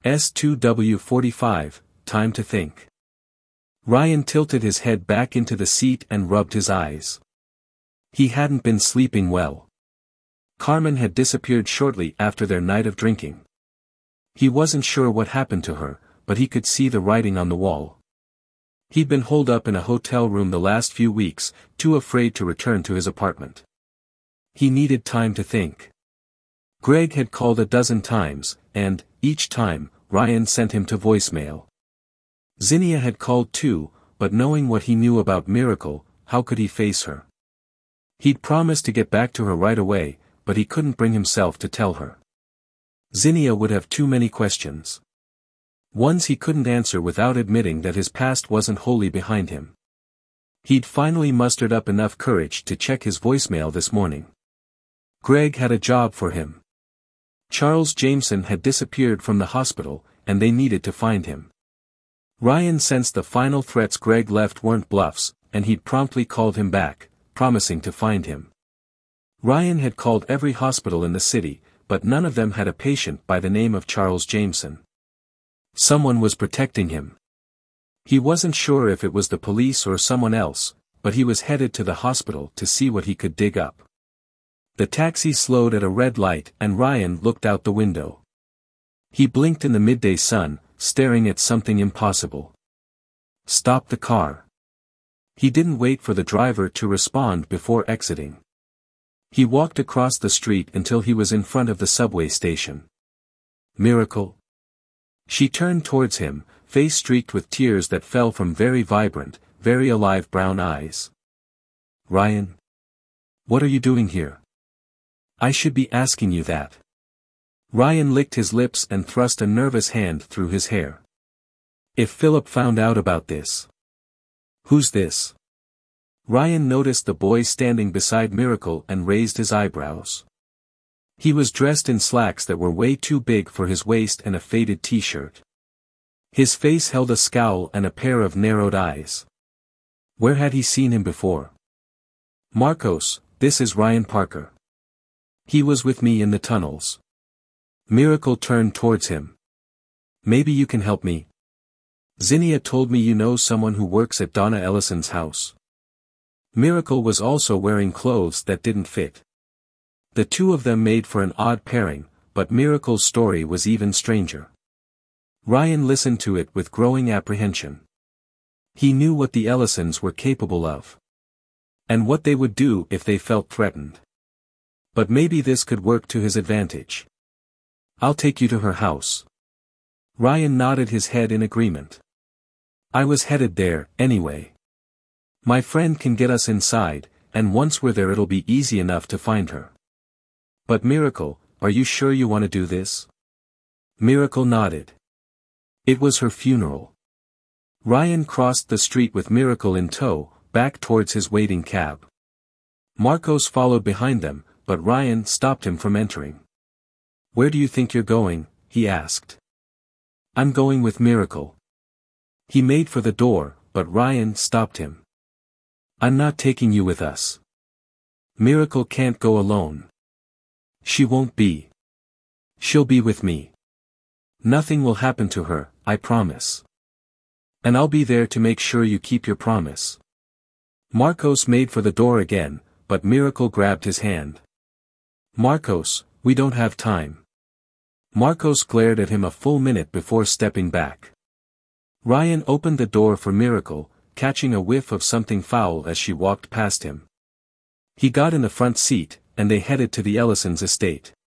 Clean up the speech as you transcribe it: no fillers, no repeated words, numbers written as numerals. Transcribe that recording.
S2W45, time to think. Ryan tilted his head back into the seat and rubbed his eyes. He hadn't been sleeping well. Carmen had disappeared shortly after their night of drinking. He wasn't sure what happened to her, but he could see the writing on the wall. He'd been holed up in a hotel room the last few weeks, too afraid to return to his apartment. He needed time to think. Greg had called a dozen times, and, each time, Ryan sent him to voicemail. Zinnia had called too, but knowing what he knew about Miracle, how could he face her? He'd promised to get back to her right away, but he couldn't bring himself to tell her. Zinnia would have too many questions. Ones he couldn't answer without admitting that his past wasn't wholly behind him. He'd finally mustered up enough courage to check his voicemail this morning. Greg had a job for him. Charles Jameson had disappeared from the hospital, and they needed to find him. Ryan sensed the final threats Greg left weren't bluffs, and he'd promptly called him back, promising to find him. Ryan had called every hospital in the city, but none of them had a patient by the name of Charles Jameson. Someone was protecting him. He wasn't sure if it was the police or someone else, but he was headed to the hospital to see what he could dig up. The taxi slowed at a red light and Ryan looked out the window. He blinked in the midday sun, staring at something impossible. Stop the car. He didn't wait for the driver to respond before exiting. He walked across the street until he was in front of the subway station. Miracle? She turned towards him, face streaked with tears that fell from very vibrant, very alive brown eyes. Ryan? What are you doing here? I should be asking you that. Ryan licked his lips and thrust a nervous hand through his hair. If Philip found out about this. Who's this? Ryan noticed the boy standing beside Miracle and raised his eyebrows. He was dressed in slacks that were way too big for his waist and a faded t-shirt. His face held a scowl and a pair of narrowed eyes. Where had he seen him before? Marcos, this is Ryan Parker. He was with me in the tunnels. Miracle turned towards him. Maybe you can help me. Zinnia told me you know someone who works at Donna Ellison's house. Miracle was also wearing clothes that didn't fit. The two of them made for an odd pairing, but Miracle's story was even stranger. Ryan listened to it with growing apprehension. He knew what the Ellisons were capable of. And what they would do if they felt threatened. But maybe this could work to his advantage. I'll take you to her house. Ryan nodded his head in agreement. I was headed there, anyway. My friend can get us inside, and once we're there it'll be easy enough to find her. But Miracle, are you sure you want to do this? Miracle nodded. It was her funeral. Ryan crossed the street with Miracle in tow, back towards his waiting cab. Marcos followed behind them, but Ryan stopped him from entering. Where do you think you're going? He asked. I'm going with Miracle. He made for the door, but Ryan stopped him. I'm not taking you with us. Miracle can't go alone. She won't be. She'll be with me. Nothing will happen to her, I promise. And I'll be there to make sure you keep your promise. Marcos made for the door again, but Miracle grabbed his hand. Marcos, we don't have time. Marcos glared at him a full minute before stepping back. Ryan opened the door for Miracle, catching a whiff of something foul as she walked past him. He got in the front seat, and they headed to the Ellisons' estate.